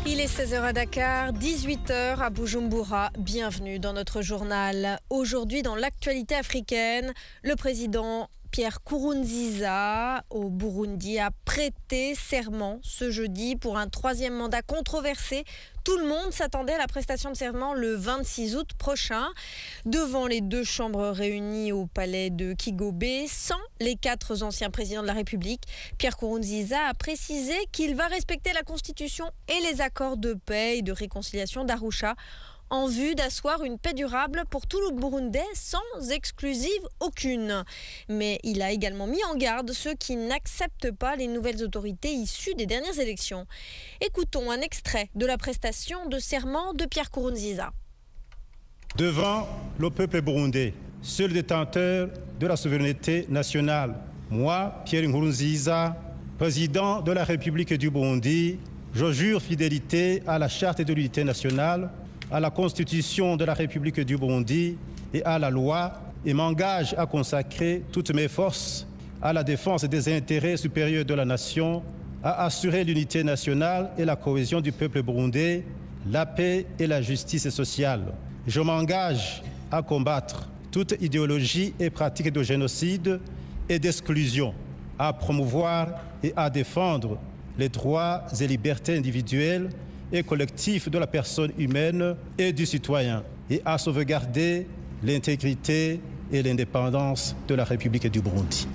Il est 16h à Dakar, 18h à Bujumbura. Bienvenue dans notre journal. Aujourd'hui, dans l'actualité africaine, le président Pierre Nkurunziza au Burundi a prêté serment ce jeudi pour un troisième mandat controversé. Tout le monde s'attendait à la prestation de serment le 26 août prochain, devant les deux chambres réunies au palais de Kigobe, sans les 4 anciens présidents de la République. Pierre Nkurunziza a précisé qu'il va respecter la Constitution et les accords de paix et de réconciliation d'Arusha, en vue d'asseoir une paix durable pour tout le Burundais sans exclusive aucune. Mais il a également mis en garde ceux qui n'acceptent pas les nouvelles autorités issues des dernières élections. Écoutons un extrait de la prestation de serment de Pierre Nkurunziza. Devant le peuple burundais, seul détenteur de la souveraineté nationale, moi, Pierre Nkurunziza, président de la République du Burundi, je jure fidélité à la Charte de l'unité nationale, à la Constitution de la République du Burundi et à la loi, et m'engage à consacrer toutes mes forces à la défense des intérêts supérieurs de la nation, à assurer l'unité nationale et la cohésion du peuple burundais, la paix et la justice sociale. Je m'engage à combattre toute idéologie et pratique de génocide et d'exclusion, à promouvoir et à défendre les droits et libertés individuelles et collectif de la personne humaine et du citoyen, et à sauvegarder l'intégrité et l'indépendance de la République du Burundi.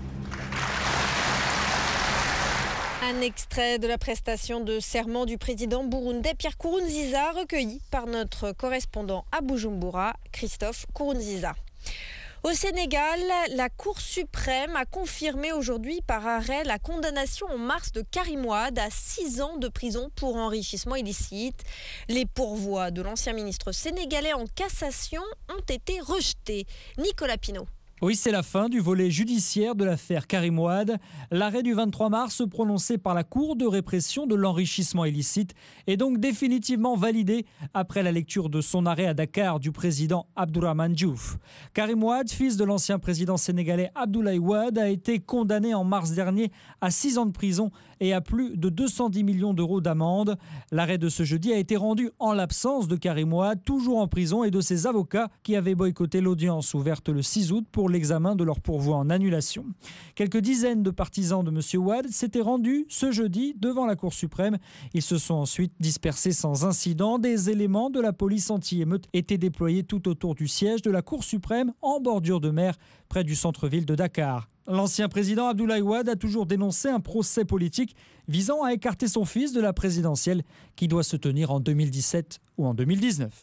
Un extrait de la prestation de serment du président burundais Pierre Nkurunziza, recueilli par notre correspondant à Bujumbura, Christophe Nkurunziza. Au Sénégal, la Cour suprême a confirmé aujourd'hui par arrêt la condamnation en mars de Karim Wade à 6 ans de prison pour enrichissement illicite. Les pourvois de l'ancien ministre sénégalais en cassation ont été rejetés. Nicolas Pinault. Oui, c'est la fin du volet judiciaire de l'affaire Karim Wade. L'arrêt du 23 mars prononcé par la Cour de répression de l'enrichissement illicite est donc définitivement validé après la lecture de son arrêt à Dakar du président Abdourahmane Diouf. Karim Wade, fils de l'ancien président sénégalais Abdoulaye Wade, a été condamné en mars dernier à 6 ans de prison et à plus de 210 millions d'euros d'amende. L'arrêt de ce jeudi a été rendu en l'absence de Karim Wade, toujours en prison, et de ses avocats qui avaient boycotté l'audience ouverte le 6 août pour l'examen de leur pourvoi en annulation. Quelques dizaines de partisans de M. Wade s'étaient rendus ce jeudi devant la Cour suprême. Ils se sont ensuite dispersés sans incident. Des éléments de la police anti-émeute étaient déployés tout autour du siège de la Cour suprême en bordure de mer, près du centre-ville de Dakar. L'ancien président Abdoulaye Wade a toujours dénoncé un procès politique visant à écarter son fils de la présidentielle qui doit se tenir en 2017 ou en 2019.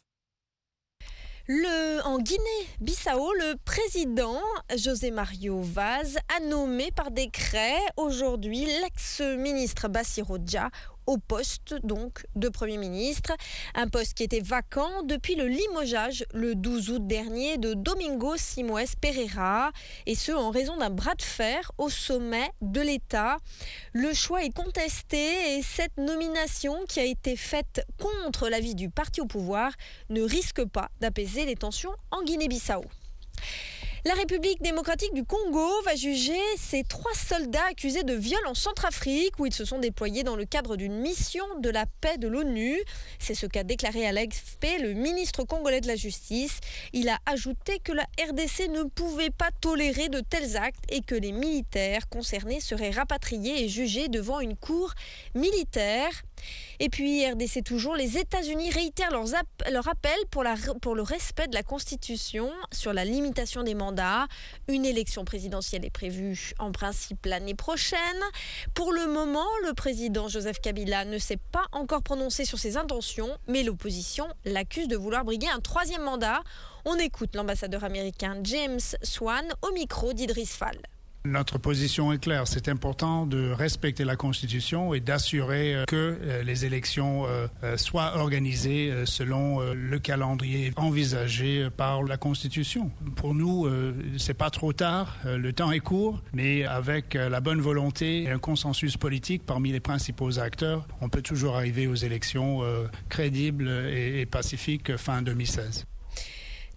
En Guinée-Bissau, le président José Mario Vaz a nommé par décret aujourd'hui l'ex-ministre Bassirou Dia au poste donc de Premier ministre, un poste qui était vacant depuis le limogeage le 12 août dernier de Domingo Simoes Pereira, et ce en raison d'un bras de fer au sommet de l'État. Le choix est contesté et cette nomination qui a été faite contre l'avis du parti au pouvoir ne risque pas d'apaiser les tensions en Guinée-Bissau. La République démocratique du Congo va juger ces 3 soldats accusés de viol en Centrafrique où ils se sont déployés dans le cadre d'une mission de la paix de l'ONU. C'est ce qu'a déclaré à l'AFP le ministre congolais de la Justice. Il a ajouté que la RDC ne pouvait pas tolérer de tels actes et que les militaires concernés seraient rapatriés et jugés devant une cour militaire. Et puis RDC toujours, les États-Unis réitèrent leur appel pour le respect de la Constitution sur la limitation des mandats. Une élection présidentielle est prévue en principe l'année prochaine. Pour le moment, le président Joseph Kabila ne s'est pas encore prononcé sur ses intentions, mais l'opposition l'accuse de vouloir briguer un 3e mandat. On écoute l'ambassadeur américain James Swan au micro d'Idriss Fall. Notre position est claire, c'est important de respecter la Constitution et d'assurer que les élections soient organisées selon le calendrier envisagé par la Constitution. Pour nous, c'est pas trop tard, le temps est court, mais avec la bonne volonté et un consensus politique parmi les principaux acteurs, on peut toujours arriver aux élections crédibles et pacifiques fin 2016.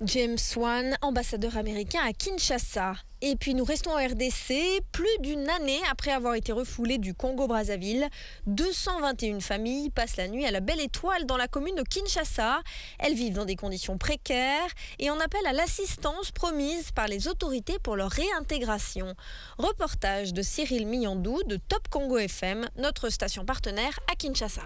James Swan, ambassadeur américain à Kinshasa. Et puis nous restons en RDC, plus d'une année après avoir été refoulés du Congo-Brazzaville. 221 familles passent la nuit à la Belle Étoile dans la commune de Kinshasa. Elles vivent dans des conditions précaires et on appelle à l'assistance promise par les autorités pour leur réintégration. Reportage de Cyril Miyandou de Top Congo FM, notre station partenaire à Kinshasa.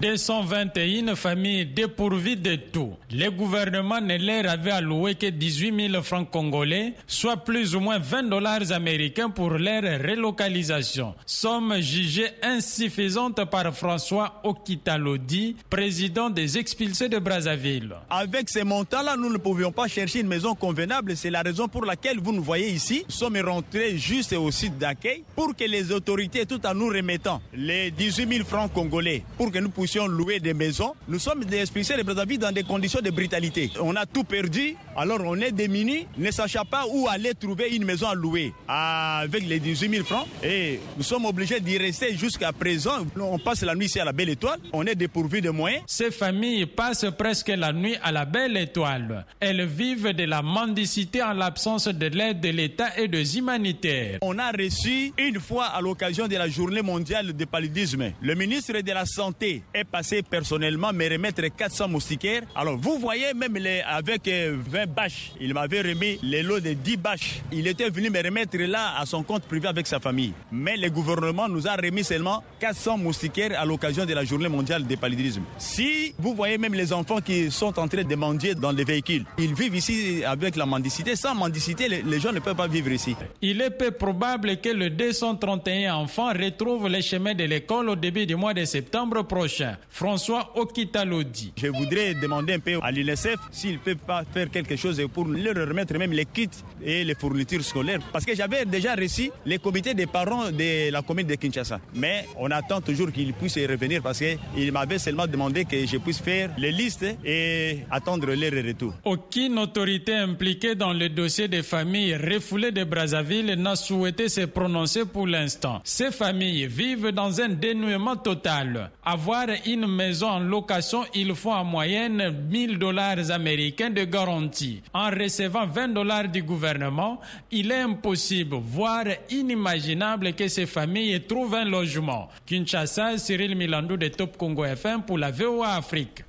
221 familles dépourvues de tout. Le gouvernement ne leur avait alloué que 18 000 francs congolais, soit plus ou moins $20 américains pour leur relocalisation. Somme jugée insuffisante par François Okitalodi, président des expulsés de Brazzaville. Avec ces montants-là, nous ne pouvions pas chercher une maison convenable. C'est la raison pour laquelle vous nous voyez ici. Nous sommes rentrés juste au site d'accueil pour que les autorités, tout en nous remettant les 18 000 francs congolais, pour que nous puissions louer des maisons. Nous sommes des expulsés de Brazzaville dans des conditions de brutalité. On a tout perdu, alors on est démunis, ne sachant pas où aller trouver une maison à louer avec les 18 000 francs. Et nous sommes obligés d'y rester jusqu'à présent. On passe la nuit ici à la Belle Étoile. On est dépourvus de moyens. Ces familles passent presque la nuit à la Belle Étoile. Elles vivent de la mendicité en l'absence de l'aide de l'État et des humanitaires. On a reçu une fois à l'occasion de la journée mondiale du paludisme. Le ministre de la Santé est passé personnellement me remettre 400 moustiquaires. Alors vous voyez, même avec 20 bâches, il m'avait remis les lots de 10 bâches. Il était venu me remettre là à son compte privé avec sa famille. Mais le gouvernement nous a remis seulement 400 moustiquaires à l'occasion de la journée mondiale du paludisme. Si vous voyez même les enfants qui sont en train de mendier dans les véhicules, ils vivent ici avec la mendicité. Sans mendicité, les gens ne peuvent pas vivre ici. Il est peu probable que les 231 enfants retrouvent les chemins de l'école au début du mois de septembre prochain. François Okitalodi. Je voudrais demander un peu à l'UNICEF s'ils ne peuvent pas faire quelque chose pour leur remettre même les kits et les fournitures scolaires. Parce que j'avais déjà reçu les comités des parents de la commune de Kinshasa. Mais on attend toujours qu'ils puissent y revenir parce qu'ils m'avaient seulement demandé que je puisse faire les listes et attendre leur retour. Aucune autorité impliquée dans le dossier des familles refoulées de Brazzaville n'a souhaité se prononcer pour l'instant. Ces familles vivent dans un dénuement total. Avoir une maison en location, il faut en moyenne $1000 américains de garantie. En recevant $20 du gouvernement, il est impossible, voire inimaginable que ces familles trouvent un logement. Kinshasa, Cyril Milandou de Top Congo FM pour la VOA Afrique.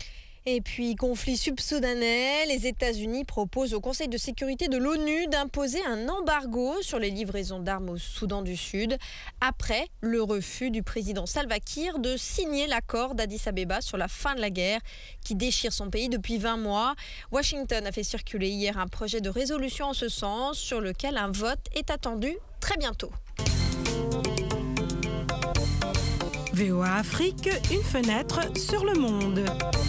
Et puis, conflit sud-soudanais, les États-Unis proposent au Conseil de sécurité de l'ONU d'imposer un embargo sur les livraisons d'armes au Soudan du Sud, après le refus du président Salva Kiir de signer l'accord d'Addis Abeba sur la fin de la guerre qui déchire son pays depuis 20 mois. Washington a fait circuler hier un projet de résolution en ce sens, sur lequel un vote est attendu très bientôt. VOA Afrique, une fenêtre sur le monde.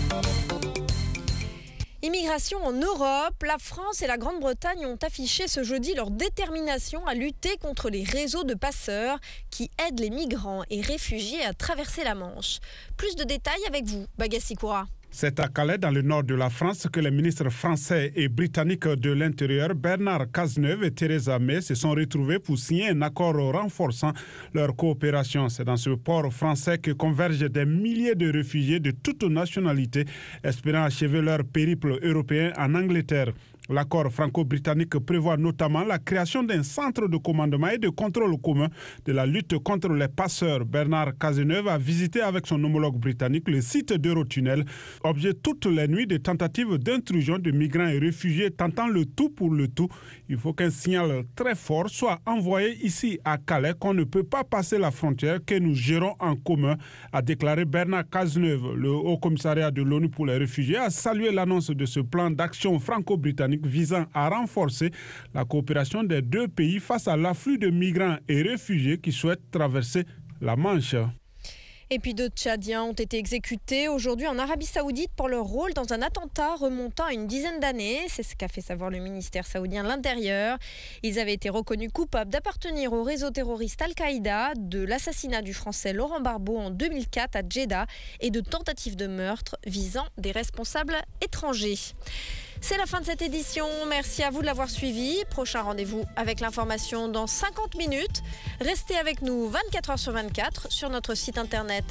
Immigration en Europe, la France et la Grande-Bretagne ont affiché ce jeudi leur détermination à lutter contre les réseaux de passeurs qui aident les migrants et réfugiés à traverser la Manche. Plus de détails avec vous, Bagassi Koura. C'est à Calais, dans le nord de la France, que les ministres français et britanniques de l'Intérieur, Bernard Cazeneuve et Theresa May, se sont retrouvés pour signer un accord renforçant leur coopération. C'est dans ce port français que convergent des milliers de réfugiés de toutes nationalités, espérant achever leur périple européen en Angleterre. L'accord franco-britannique prévoit notamment la création d'un centre de commandement et de contrôle commun de la lutte contre les passeurs. Bernard Cazeneuve a visité avec son homologue britannique le site d'Eurotunnel, objet toutes les nuits de tentatives d'intrusion de migrants et réfugiés tentant le tout pour le tout. Il faut qu'un signal très fort soit envoyé ici à Calais qu'on ne peut pas passer la frontière que nous gérons en commun, a déclaré Bernard Cazeneuve. Le Haut-Commissariat de l'ONU pour les réfugiés a salué l'annonce de ce plan d'action franco-britannique visant à renforcer la coopération des deux pays face à l'afflux de migrants et réfugiés qui souhaitent traverser la Manche. Et puis 2 Tchadiens ont été exécutés aujourd'hui en Arabie Saoudite pour leur rôle dans un attentat remontant à une dizaine d'années. C'est ce qu'a fait savoir le ministère saoudien de l'Intérieur. Ils avaient été reconnus coupables d'appartenir au réseau terroriste Al-Qaïda, de l'assassinat du Français Laurent Barbeau en 2004 à Jeddah et de tentatives de meurtre visant des responsables étrangers. C'est la fin de cette édition. Merci à vous de l'avoir suivi. Prochain rendez-vous avec l'information dans 50 minutes. Restez avec nous 24 heures sur 24 sur notre site internet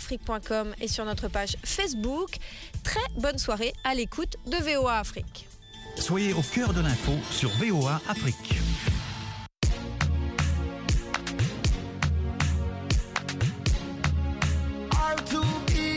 voaafrique.com et sur notre page Facebook. Très bonne soirée à l'écoute de VOA Afrique. Soyez au cœur de l'info sur VOA Afrique.